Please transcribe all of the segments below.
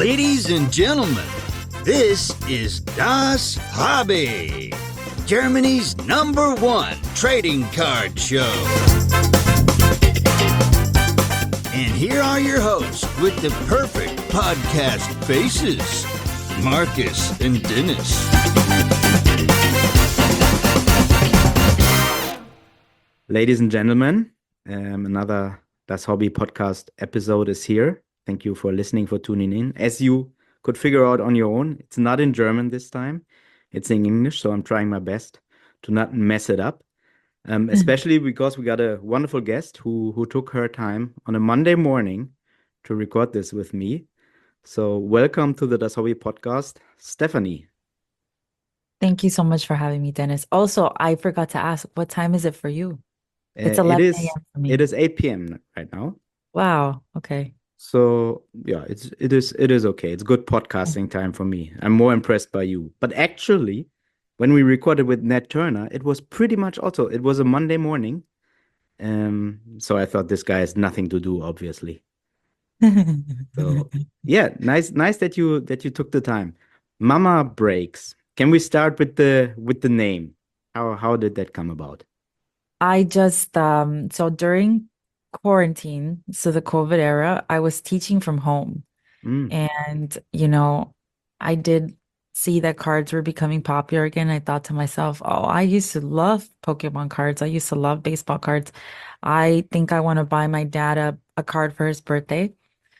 Ladies and gentlemen, this is Das Hobby, Germany's #1 trading card show. And here are your hosts with the perfect podcast faces, Marcus and Dennis. Ladies and gentlemen, another Das Hobby podcast episode is here. Thank you for listening, for tuning in. As you could figure out on your own, it's not in German this time. It's in English, so I'm trying my best to not mess it up. Especially because we got a wonderful guest who took her time on a Monday morning to record this with me. So welcome to the Das Hobby podcast, Stephanie. Thank you so much for having me, Dennis. Also, I forgot to ask, what time is it for you? It's 11 a.m. for me. It is 8 p.m. right now. Wow. Okay. So yeah, it is okay. It's good podcasting time for me. I'm more impressed by you. But actually, when we recorded with Ned Turner, it was pretty much also, it was a Monday morning. So I thought this guy has nothing to do, obviously. So yeah, nice that you took the time. Mama Breaks. Can we start with the name? How did that come about? I just so during quarantine, so the COVID era, I was teaching from home. And I did see that cards were becoming popular again. I thought to myself, oh, I used to love Pokemon cards. I used to love baseball cards. I think I want to buy my dad a card for his birthday.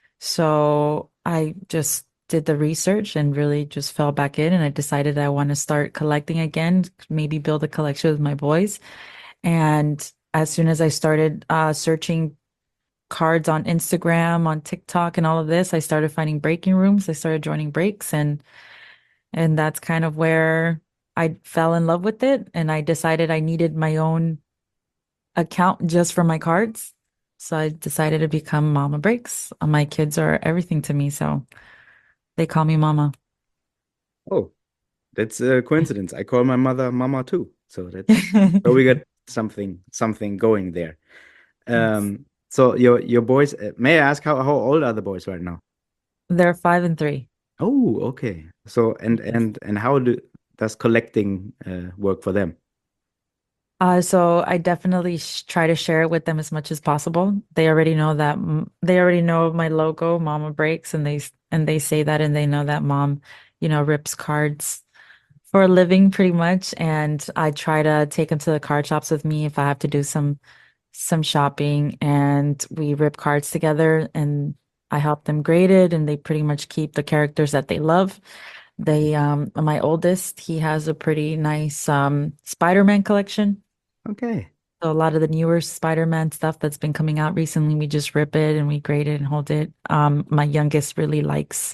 So I just did the research and really just fell back in, and I decided I want to start collecting again, maybe build a collection with my boys. And as soon as I started searching cards on Instagram, on TikTok, and all of this, I started finding breaking rooms. I started joining breaks, and that's kind of where I fell in love with it. And I decided I needed my own account just for my cards. So I decided to become Mama Breaks. My kids are everything to me, so they call me Mama. Oh, that's a coincidence. I call my mother Mama too. So so we got something going there. So your boys, may I ask how old are the boys right now? They're 5 and 3. Oh, okay. So and how does collecting work for them? So I definitely try to share it with them as much as possible. They already know that they already know my logo, Mama Breaks, and they say that, and they know that mom, rips cards for a living pretty much. And I try to take them to the card shops with me if I have to do some shopping, and we rip cards together, and I help them grade it, and they pretty much keep the characters that they love. My oldest, he has a pretty nice Spider-Man collection. Okay. So a lot of the newer Spider-Man stuff that's been coming out recently, we just rip it and we grade it and hold it. My youngest really likes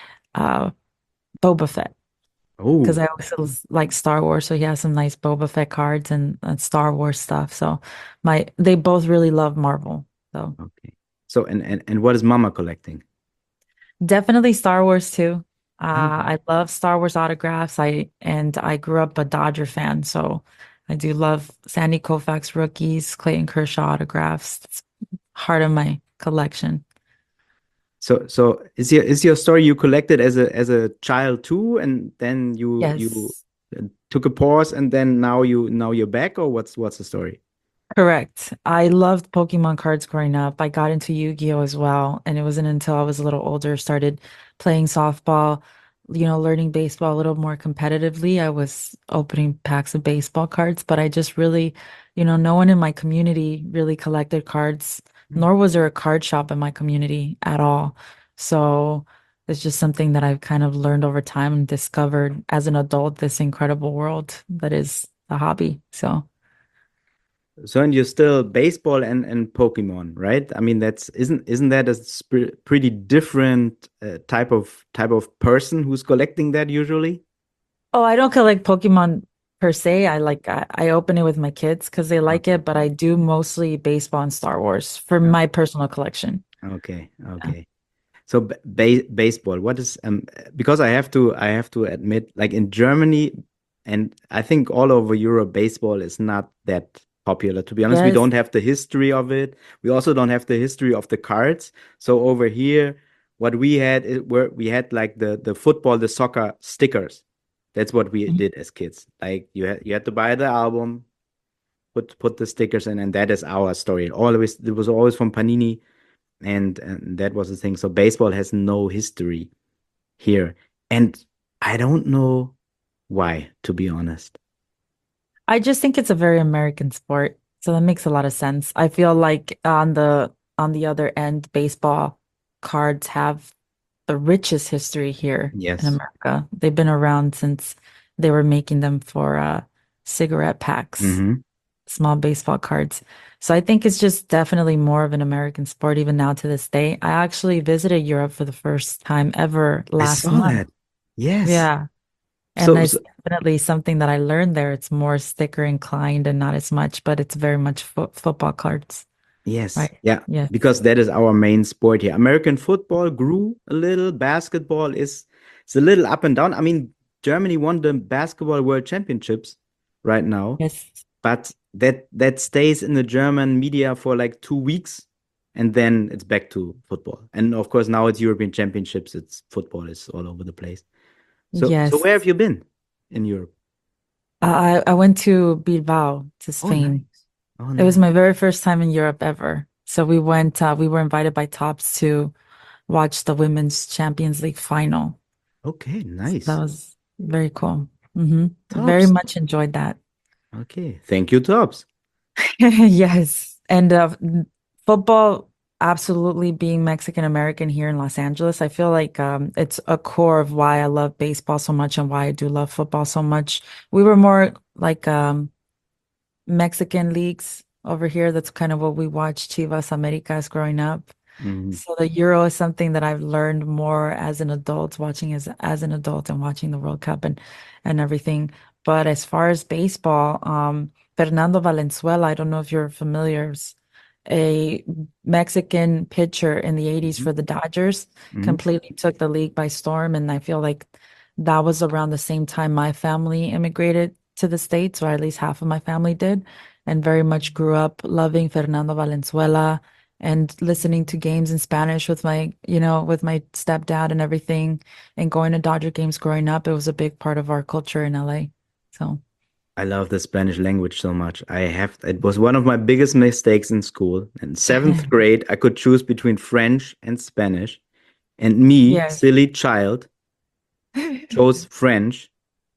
Boba Fett. Oh, Because I also like Star Wars, so he has some nice Boba Fett cards and Star Wars stuff. So they both really love Marvel. So okay. So and what is Mama collecting? definitely Star Wars too. I love Star Wars autographs. I grew up a Dodger fan, so I do love Sandy Koufax rookies, Clayton Kershaw autographs. It's part of my collection. So is your story you collected as a child too, and then you Yes. took a pause, and then now you're back, or what's the story? Correct. I loved Pokemon cards growing up. I got into Yu-Gi-Oh as well, and it wasn't until I was a little older, started playing softball, learning baseball a little more competitively. I was opening packs of baseball cards, but I just really, no one in my community really collected cards, nor was there a card shop in my community at all. So it's just something that I've kind of learned over time and discovered as an adult, this incredible world that is a hobby. So. So and you're still baseball and Pokemon, right? I mean, isn't that a pretty different type of person who's collecting that usually? Oh, I don't collect Pokemon per se. I open it with my kids because they like it, but I do mostly baseball and Star Wars for my personal collection. Okay. So baseball, what is because I have to admit, like in Germany, and I think all over Europe, baseball is not that popular. To be honest, we Yes. don't have the history of it. We also don't have the history of the cards. So over here, what we had we had like the football, the soccer stickers. That's what we Mhm. did as kids. Like you had to buy the album, put the stickers in, and that is our story. It was always from Panini, and that was the thing. So baseball has no history here, and I don't know why, to be honest. I just think it's a very American sport, so that makes a lot of sense. I feel like on the other end, baseball cards have the richest history here in Yes. America. They've been around since they were making them for cigarette packs, Hmm. small baseball cards. So I think it's just definitely more of an American sport even now to this day. I actually visited Europe for the first time ever I last saw month. that. Yes. Yeah. And So, it's so definitely something that I learned there. It's more sticker inclined and not as much, but it's very much football cards, yes, right? yeah, Yes. because that is our main sport here. American football grew a little. Basketball is it's a little up and down. I mean, Germany won the basketball world championships right now, Yes. but that stays in the German media for like 2 weeks, and then it's back to football. And of course, now it's European championships. It's football is all over the place. So Yes. where have you been in Europe? I went to Bilbao to Oh, nice. Spain. Oh, It was nice. my very first time in Europe ever. So we were invited by Tops to watch the Women's Champions League final. Okay, So that nice. was very cool. Very Tops. much enjoyed that. Okay, thank you, Tops. Yes. And football, absolutely being Mexican American here in Los Angeles, I feel like it's a core of why I love baseball so much and why I do love football so much. We were more like Mexican leagues over here. That's kind of what we watched, Chivas Americas growing up. Mhm. So the Euro is something that I've learned more as an adult, watching as an adult and watching the World Cup and everything. But as far as baseball, Fernando Valenzuela, I don't know if you're familiar, is a Mexican pitcher in the 80s Mhm. for the Dodgers, Mhm. completely took the league by storm. And I feel like that was around the same time my family immigrated to the States, or at least half of my family did, and very much grew up loving Fernando Valenzuela and listening to games in Spanish with with my stepdad and everything, and going to Dodger games growing up. It was a big part of our culture in LA. So, I love the Spanish language so much. It was one of my biggest mistakes in school. In seventh grade, I could choose between French and Spanish. And me, yes. silly child, chose French.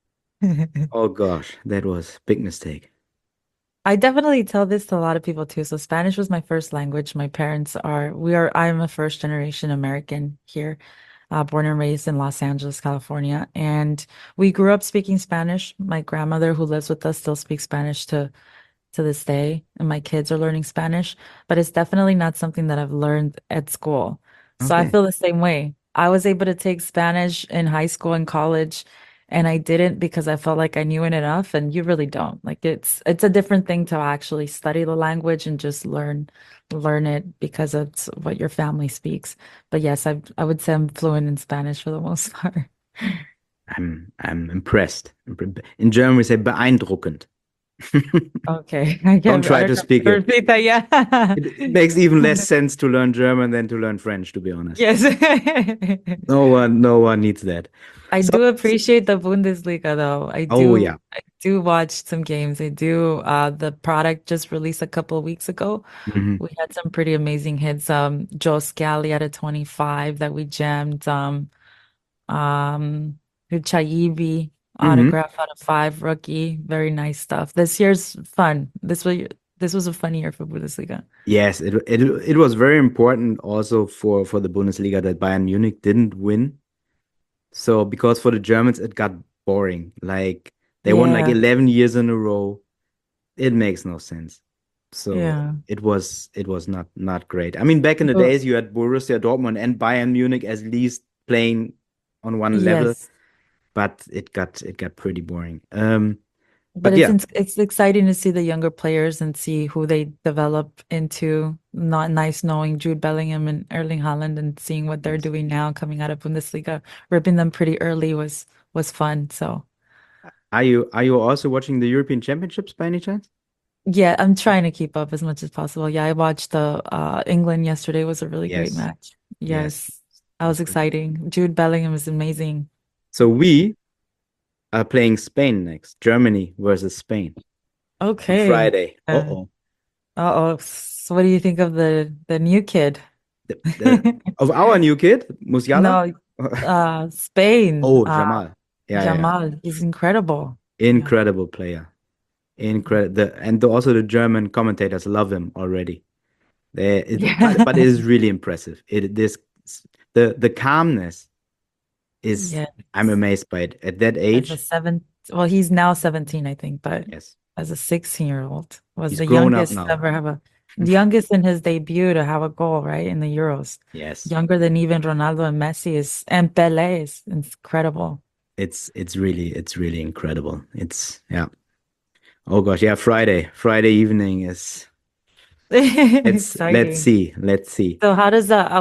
Oh gosh, that was a big mistake. I definitely tell this to a lot of people too. So Spanish was my first language. I'm a first generation American here, born and raised in Los Angeles, California. And we grew up speaking Spanish. My grandmother who lives with us still speaks Spanish to this day, and my kids are learning Spanish, but it's definitely not something that I've learned at school. So I Okay. feel the same way. I was able to take Spanish in high school and college, and I didn't because I felt like I knew it enough, and you really don't. Like it's a different thing to actually study the language and just learn it because it's what your family speaks. But yes, I would say I'm fluent in Spanish for the most part. I'm impressed. In German, we say beeindruckend. Okay. Don't I try don't to know. speak it. Repeat that, yeah. It makes even less sense to learn German than to learn French, to be honest. Yes. No one needs that. I So, do appreciate the Bundesliga though. oh yeah. I do watch some games. I do the product just released a couple of weeks ago. Mhm. We had some pretty amazing hits. Joe Scally at a 25 that we jammed. Um Uchaibi Mhm. autograph out of 5 rookie. Very nice stuff. This year's fun. This was a fun year for Bundesliga. Yes, it was very important also for the Bundesliga that Bayern Munich didn't win. So because for the Germans it got boring. Like they won like Yeah, 11 years in a row. It makes no sense. So yeah. it was not great. I mean, back in the No, days you had Borussia Dortmund and Bayern Munich at least playing on one level, yes. but it got pretty boring. But But yeah, it's exciting to see the younger players and see who they develop into. Not nice knowing Jude Bellingham and Erling Haaland and seeing what they're yes. doing now coming out of Bundesliga. Ripping them pretty early was fun. So Are you also watching the European Championships by any chance? yeah, I'm trying to keep up as much as possible. Yeah, I watched the England yesterday was a really great Yes. match. Yes. Yes. That was exciting. Jude Bellingham is amazing. So we are playing Spain next. Germany versus Spain on Okay. Friday. Uh-oh. Uh-oh. So what do you think of the new kid? Of our new kid, Musiala? No, Spain. Oh, Jamal. Yeah, yeah. Jamal. He's incredible. Incredible player. Incredible. And also the German commentators love him already. But it is really impressive. The calmness is, Yes. I'm amazed by it. At that As age, a well, he's now 17, I think, but yes, as a 16-year-old, was he's the grown up youngest now. ever have the youngest in his debut to have a goal, right, in the Euros. Yes. Younger than even Ronaldo and Messi and Pelé is incredible. It's really incredible. Yeah. Oh gosh, yeah, Friday evening is let's see. So how does that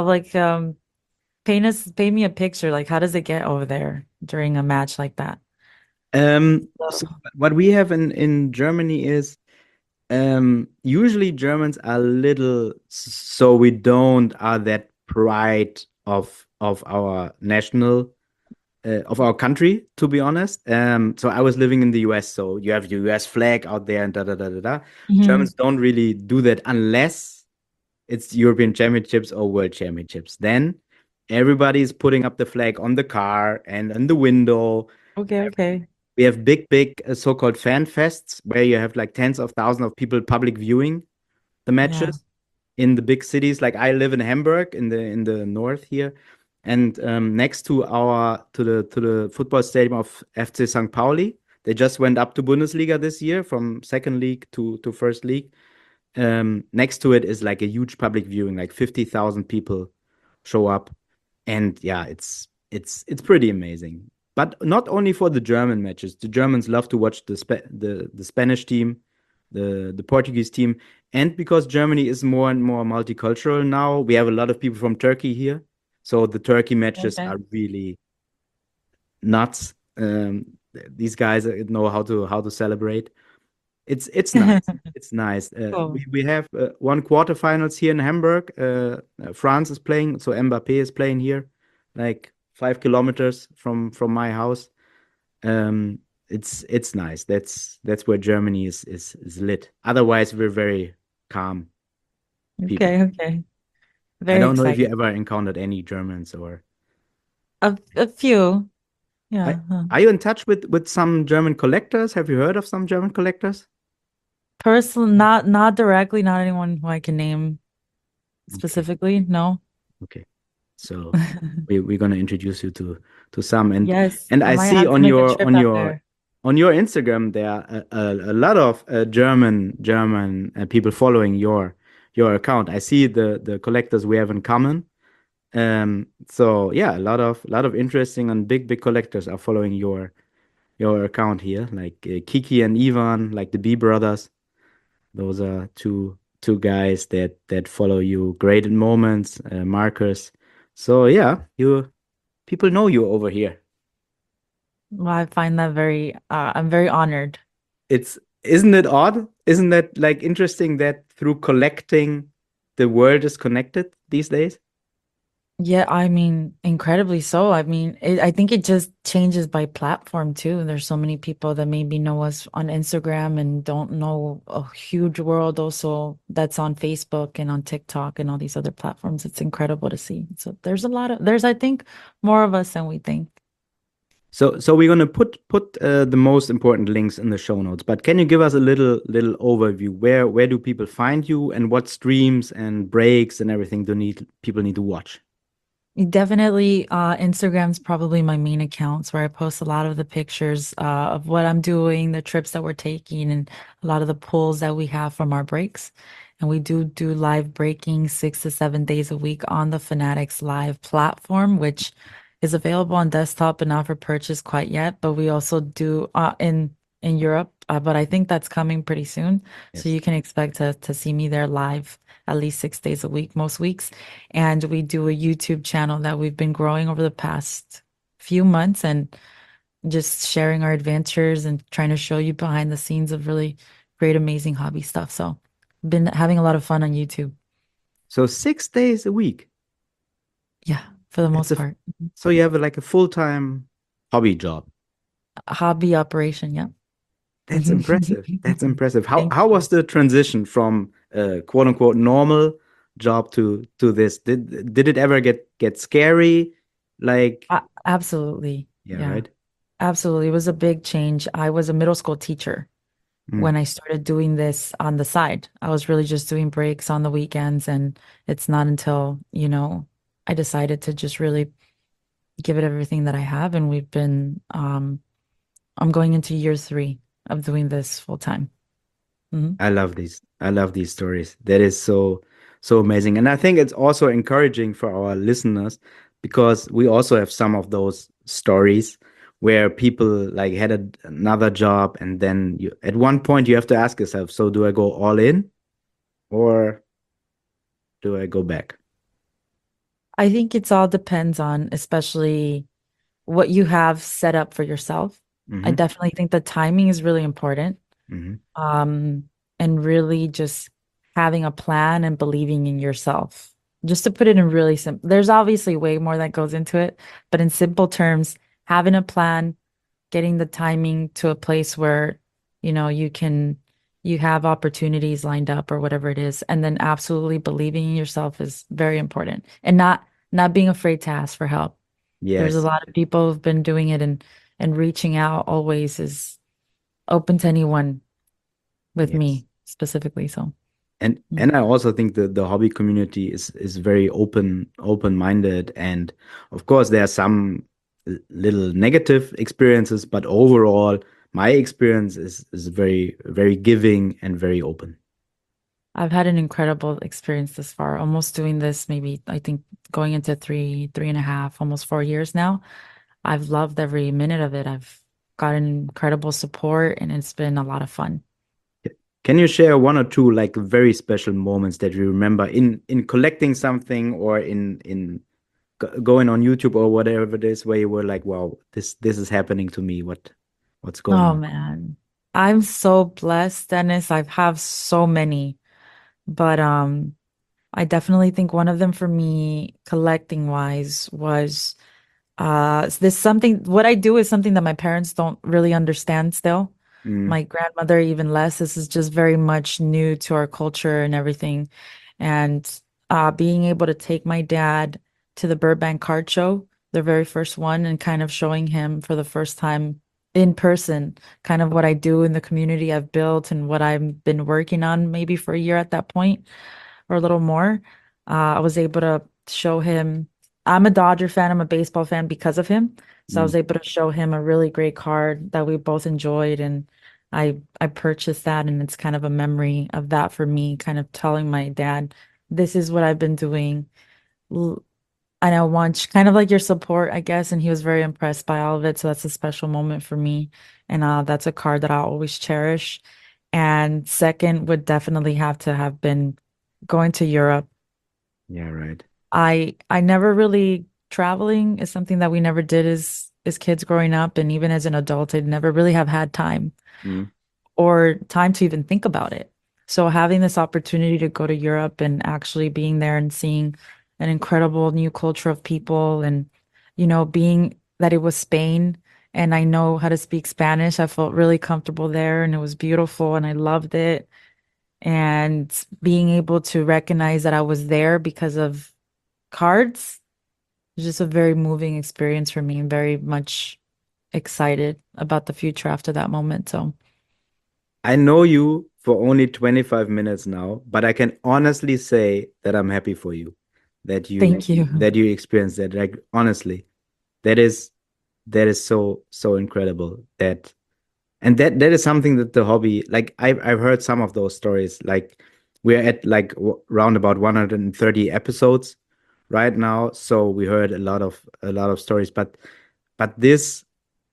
paint me a picture, like how does it get over there during a match like that? So what we have in Germany is usually Germans are little, so we don't are that pride of our national of our country, to be honest. So I was living in the US, so you have the US flag out there and da da da da da. Germans don't really do that unless it's European Championships or World Championships. Then everybody's putting up the flag on the car and in the window. Okay. We have big so-called fan fests where you have like tens of thousands of people public viewing the matches in the big cities. Like I live in Hamburg in the north here, and next to the football stadium of FC St. Pauli, they just went up to Bundesliga this year from second league to first league. Next to it is like a huge public viewing, like 50,000 people show up, and yeah, it's pretty amazing. But not only for the German matches. The Germans love to watch the Spanish team, the Portuguese team, and because Germany is more and more multicultural now, we have a lot of people from Turkey here. So the Turkey matches are really nuts. These guys know how to celebrate. It's nice. It's nice. Cool. We have one quarterfinals here in Hamburg. France is playing, so Mbappé is playing here, like 5 kilometers from my house. It's nice. That's where Germany is lit. Otherwise, we're very calm people. Okay. Very I don't know if you exciting. ever encountered any Germans or A few. Yeah. Are you in touch with some German collectors? Have you heard of some German collectors? Personally, not directly, not anyone who I can name specifically. No. Okay. So we're gonna introduce you to some, and Yes, and I I might see have to on make a your trip out there. on your Instagram there are a lot of German people following your account. I see the collectors we have in common. So yeah, a lot of interesting and big collectors are following your account here, like Kiki and Ivan, like the B brothers. Those are two guys that follow you. Great in moments, Marcus. So yeah, people know you over here. Well, I find that I'm very honored. Isn't it odd? Isn't that like interesting that through collecting the world is connected these days? Yeah, I mean, incredibly so. I mean, I think it just changes by platform too. There's so many people that maybe know us on Instagram and don't know a huge world also that's on Facebook and on TikTok and all these other platforms. It's incredible to see. So there's, I think, more of us than we think. So we're gonna put the most important links in the show notes. But can you give us a little overview? Where do people find you, and what streams and breaks and everything people need to watch? Definitely, Instagram's probably my main accounts where I post a lot of the pictures of what I'm doing, the trips that we're taking, and a lot of the pulls that we have from our breaks. And we do live breaking 6 to 7 days a week on the Fanatics Live platform, which is available on desktop but not for purchase quite yet. But we also do in Europe, but I think that's coming pretty soon. Yes. So you can expect to see me there live at least 6 days a week, most weeks. And we do a YouTube channel that we've been growing over the past few months and just sharing our adventures and trying to show you behind the scenes of really great, amazing hobby stuff. So been having a lot of fun on YouTube. So 6 days a week. Yeah. for the It's most a part. so you have like a full-time hobby job. Hobby operation, yeah. That's impressive. That's impressive. How Thank how you. was the transition from quote unquote normal job to this? Did it ever get scary? Like, Absolutely. yeah, Yeah, right? absolutely. It was a big change. I was a middle school teacher Mm, when I started doing this on the side. I was really just doing breaks on the weekends, and it's not until, I decided to just really give it everything that I have, and I'm going into year 3 of doing this full time. Hmm. I love these. I love these stories. That is so amazing. And I think it's also encouraging for our listeners because we also have some of those stories where people like had another job and then you at one point you have to ask yourself, so do I go all in or do I go back? I think it's all depends on, especially what you have set up for yourself. I Hmm. definitely think the timing is really important. Hmm. Um, and really just having a plan and believing in yourself. Just to put it in really simple, there's obviously way more that goes into it, but in simple terms, having a plan, getting the timing to a place where, you have opportunities lined up or whatever it is, and then absolutely believing in yourself is very important. And not being afraid to ask for help. There's a Yes. lot of people who've been doing it, and reaching out always is open to anyone, with Yes. me specifically. So, mm. And I also think that the hobby community is very open-minded, and of course there are some little negative experiences, but overall my experience is very giving and very open. I've had an incredible experience this far, almost doing this, maybe I think going into 3.5, almost 4 years now. I've loved every minute of it. I've gotten incredible support, and it's been a lot of fun. Can you share one or two like very special moments that you remember in collecting something or in going on YouTube or whatever it is where you were like, wow, this is happening to me. What's going Oh on? man. I'm so blessed, Dennis. I have so many, but I definitely think one of them for me, collecting wise, was this something what I do is something that my parents don't really understand still. Mm, My grandmother even less. This is just very much new to our culture and everything. And being able to take my dad to the Burbank Card Show, the very first one, and kind of showing him for the first time in person, kind of what I do in the community I've built and what I've been working on maybe for a year at that point or a little more. I was able to show him. I'm a Dodger fan. I'm a baseball fan because of him. So I mm. was able to show him a really great card that we both enjoyed, and I purchased that, and it's kind of a memory of that for me, kind of telling my dad, this is what I've been doing. L- And I want kind of like your support, I guess. And he was very impressed by all of it. So that's a special moment for me. And that's a card that I'll always cherish. And second would definitely have to have been going to Europe. Yeah, right. I never really traveling is something that we never did as kids growing up, and even as an adult, I'd never really have had time Mm. or time to even think about it. So having this opportunity to go to Europe and actually being there and seeing an incredible new culture of people, and being that it was Spain and I know how to speak Spanish, I felt really comfortable there, and it was beautiful and I loved it. And being able to recognize that I was there because of cards was just a very moving experience for me, and very much excited about the future after that moment. So I know you for only 25 minutes now, but I can honestly say that I'm happy for you thank you. that you experienced that. Like honestly, that is that is so incredible that and that is something that the hobby like I've heard some of those stories like we're at like round about 130 episodes right now, so we heard a lot of stories, but this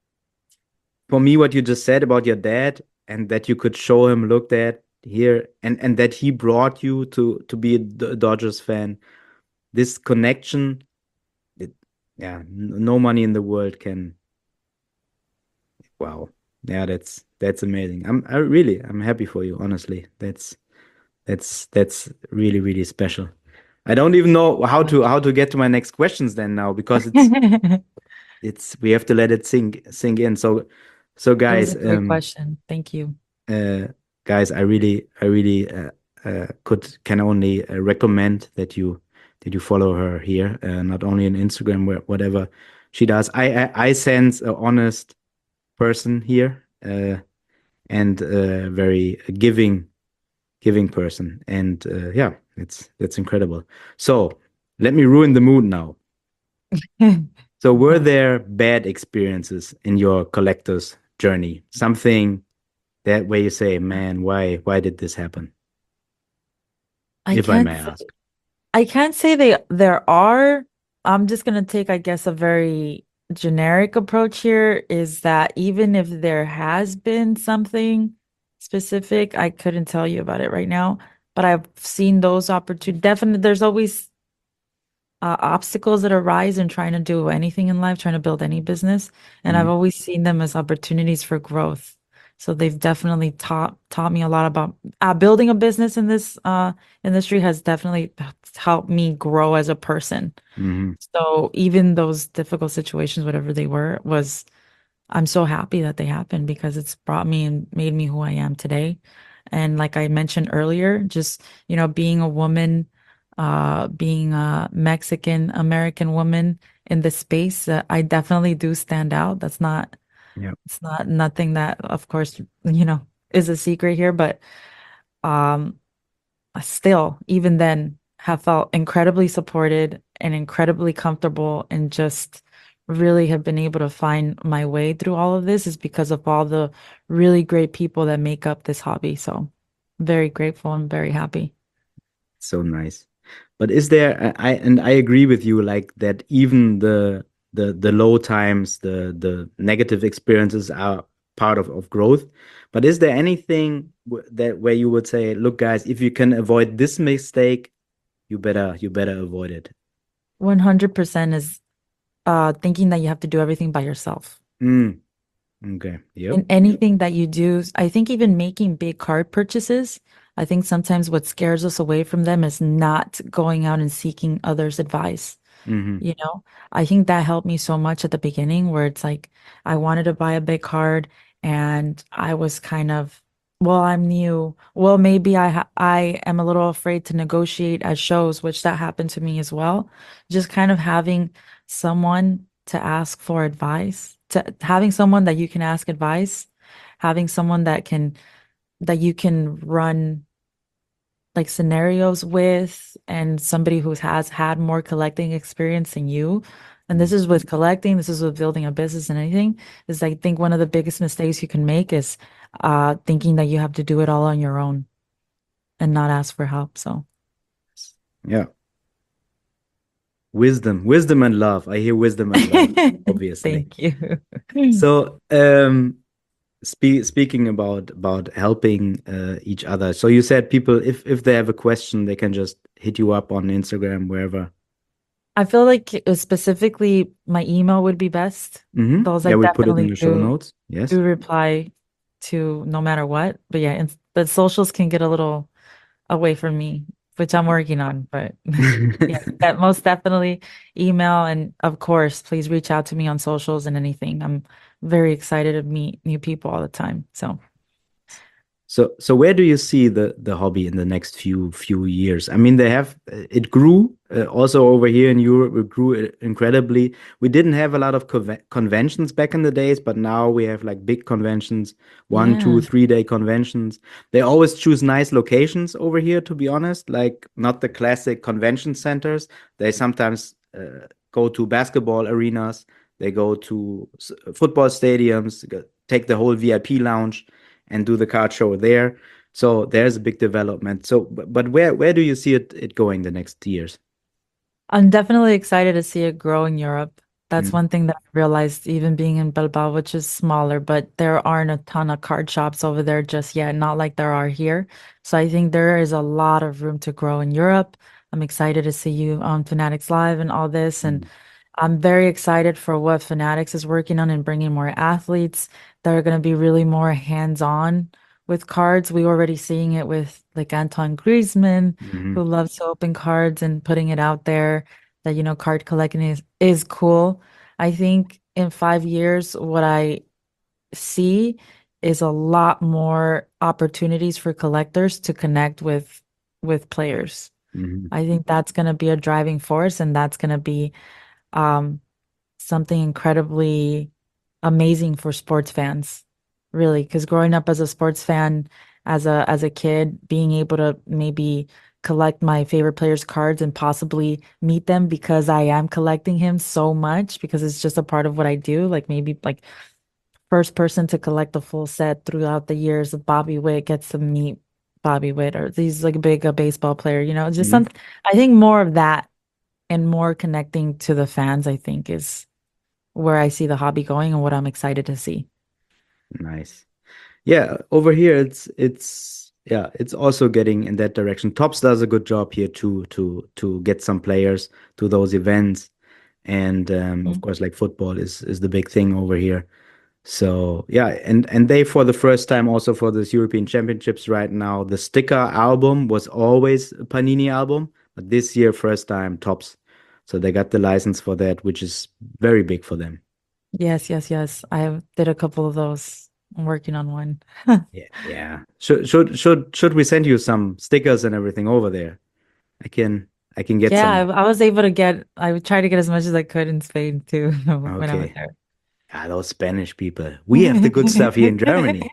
for me what you just said about your dad and that you could show him, look that here, and that he brought you to be a Dodgers fan, this connection, it, yeah, no money in the world can. Wow. Yeah, that's amazing. I'm happy for you, honestly. That's really special. I don't even know how to get to my next questions then now, because it's we have to let it sink in. So That was guys, a great question. Thank you. guys, I really can only recommend that you follow her here, not only on Instagram, whatever she does. I sense a honest person here, and a very giving person, and yeah, that's incredible. So let me ruin the mood now. So were there bad experiences in your collector's journey? Something that where you say, man, why did this happen? If I may ask. I can't say there are. I'm just gonna take, I guess, a very generic approach here, is that even if there has been something specific, I couldn't tell you about it right now, but I've seen those opportunities. Definitely, there's always obstacles that arise in trying to do anything in life, trying to build any business, and I've always seen them as opportunities for growth. So they've definitely taught me a lot about building a business in this industry has definitely helped me grow as a person. So even those difficult situations, whatever they were, I'm so happy that they happened, because it's brought me and made me who I am today. And like I mentioned earlier, just, being a woman, being a Mexican American woman in this space, I definitely do stand out. That's not, Yeah. it's not nothing that, of course, is a secret here, but I still, even then, have felt incredibly supported and incredibly comfortable, and just really have been able to find my way through all of this is because of all the really great people that make up this hobby. So very grateful and very happy. So nice. But is there, I agree with you, like that even the low times, the negative experiences are part of growth. But is there anything that where you would say, look, guys, if you can avoid this mistake, you better avoid it? 100% is thinking that you have to do everything by yourself. Okay. Yep. In anything that you do, I think even making big card purchases, I think sometimes what scares us away from them is not going out and seeking others' advice. I think that helped me so much at the beginning, where it's like I wanted to buy a big card and I was kind of, well, I'm new. Well, maybe I am a little afraid to negotiate at shows, which that happened to me as well. Just kind of having someone to ask for advice, to having someone that you can ask advice, having someone that you can run like scenarios with, and somebody who has had more collecting experience than you. And this is with collecting, this is with building a business and anything, is I think one of the biggest mistakes you can make is thinking that you have to do it all on your own and not ask for help. So yeah. Wisdom and love. I hear wisdom and love, obviously. Thank you. So speaking about helping each other. So you said people, if they have a question, they can just hit you up on Instagram, wherever. I feel like specifically my email would be best. Those I we put it in definitely the show notes. Yes. do reply to no matter what. But yeah, but socials can get a little away from me, which I'm working on. But yeah, that most definitely email, and of course, please reach out to me on socials and anything. I'm very excited to meet new people all the time. So where do you see the hobby in the next few years? I mean, it grew also over here in Europe. It grew incredibly. We didn't have a lot of conventions back in the days, but now we have like big conventions, 1, 2, 3 day conventions. They always choose nice locations over here, to be honest, like not the classic convention centers. They sometimes go to basketball arenas. They go to football stadiums, take the whole VIP lounge and do the card show there. So there's a big development. So, but where do you see it going the next years? I'm definitely excited to see it grow in Europe. That's one thing that I realized, even being in Bilbao, which is smaller, but there aren't a ton of card shops over there just yet, not like there are here. So I think there is a lot of room to grow in Europe. I'm excited to see you on Fanatics Live and all this. And I'm very excited for what Fanatics is working on and bringing more athletes that are going to be really more hands-on with cards. We already seeing it with like Antoine Griezmann, who loves to open cards and putting it out there that, card collecting is cool. I think in 5 years, what I see is a lot more opportunities for collectors to connect with players. I think that's going to be a driving force, and that's going to be something incredibly amazing for sports fans, really. Because growing up as a sports fan, as a kid, being able to maybe collect my favorite players' cards and possibly meet them because I am collecting him so much because it's just a part of what I do. Like maybe like first person to collect the full set throughout the years of Bobby Witt gets to meet Bobby Witt, or he's like a baseball player, just something. I think more of that and more connecting to the fans, I think, is where I see the hobby going and what I'm excited to see. Nice. Yeah, over here it's also getting in that direction. Topps does a good job here to get some players to those events. And of course, like football is the big thing over here. So yeah, and they, for the first time, also for this European Championships right now, the sticker album was always a Panini album, but this year first time Topps. So they got the license for that, which is very big for them. Yes, yes, yes. I did a couple of those. I'm working on one. Yeah. Should we send you some stickers and everything over there? I can get Yeah, some. I was able to I would try to get as much as I could in Spain too when I was Okay. there. Ah, those Spanish people. We have the good stuff here in Germany.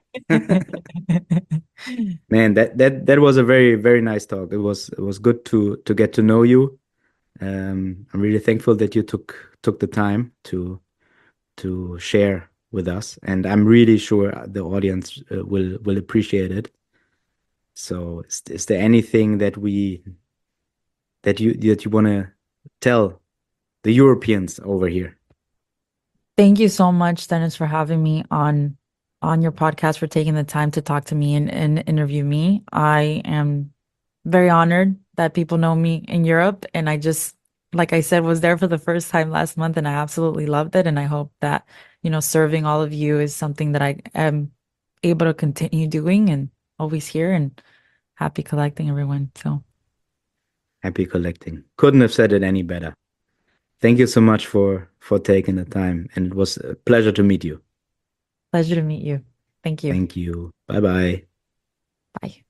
Man, that was a very, very nice talk. It was good to get to know you. I'm really thankful that you took the time to share with us, and I'm really sure the audience will appreciate it. So, is there anything that you want to tell the Europeans over here? Thank you so much, Dennis, for having me on your podcast, for taking the time to talk to me and interview me. I am very honored that people know me in Europe, and I just, like I said, was there for the first time last month, and I absolutely loved it. And I hope that, serving all of you is something that I am able to continue doing, and always here, and happy collecting, everyone. So Happy collecting. Couldn't have said it any better. Thank you so much for taking the time, and it was a pleasure to meet you. pleasure to meet you. Thank you. Thank you. Bye bye. Bye.